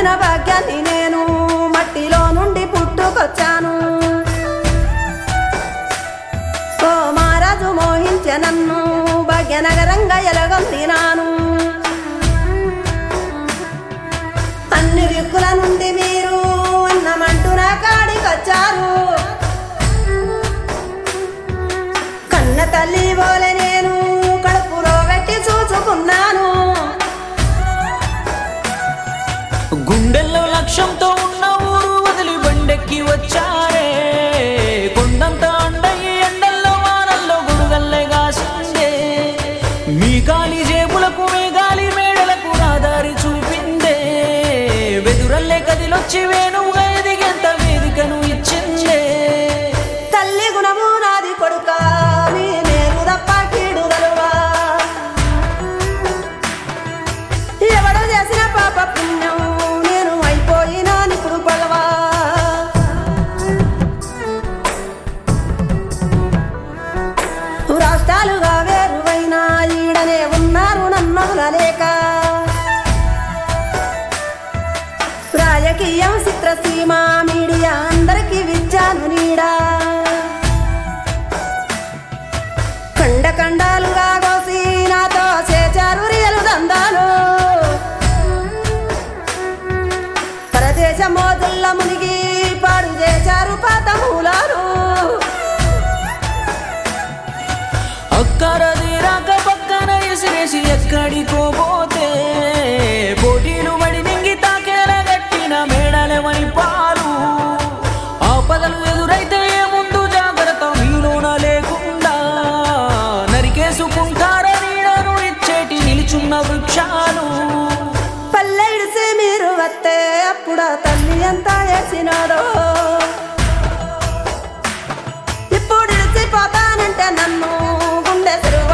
కట్టిన భాగ్యాన్ని నేను మట్టిలో నుండి పుట్టుకొచ్చాను. ఓ మహారాజు మోహించే నన్ను భాగ్యనగరంగా ఎలగొందినాను. అన్ని దిక్కుల నుండి మీరు అన్నమంటూ నా కాడికొచ్చారు. కన్న తల్లి పోలే నేను కడుపులో పెట్టి చూసుకున్నాను. గుండెల్లో లక్ష్యంతో ఉన్న ఊరు వదిలి బండెక్కి వచ్చారే. కొండంత అండయి ఎండల్లో వానల్లో గుడుగల్లే గాసిందే. మీ గాలి జేబులకు మేఘాలి మేడలకు రాదారి చూపిందే. వెదురల్లే కదిలొచ్చి వేణువుగా ఎదిగేంత వేదికను ఇచ్చిందే. తల్లి గుణము నాది కొడుక నీ నేను తప్ప కీడు గలువా. ఎవడు చేసిన పాప పుణ్యం నేను అయిపోయినా ఇప్పుడు పగవా. రాష్ట్రాలుగా వేరువైనా ఈడనే ఉన్నారు నన్నొదలలేక. రాజకీయం చిత్రసీమ మీడియా అందరికీ విచ్చాను నీడా. కండ కండాలుగా కోసి నాతో చేచారు రియలు దందాలు. పరదేశ మోజుల్ల మునిగి పాడు చేశారు పాత మూలాలు. అక్కరది రాక పక్కన ఎసిరేసి ఎక్కడికో పోతే. పోటీలు పడి నింగి తాకేలా గట్టిన మేడలేమని పాలు. ఆపదలు ఎదురైతే ముందు జాగ్రత్త మీలోన లేకుండా. నరికేసుకుంటారని నన్ను ఇచ్చేటి నిలుచున్న వృక్షాలు. పల్లె ఇడిసి మీరు వస్తే అప్పుడు తల్లి ఎంత ఏడ్చినాడో. ఇప్పుడు ఇడిచిపోతానంటే నన్ను గుండె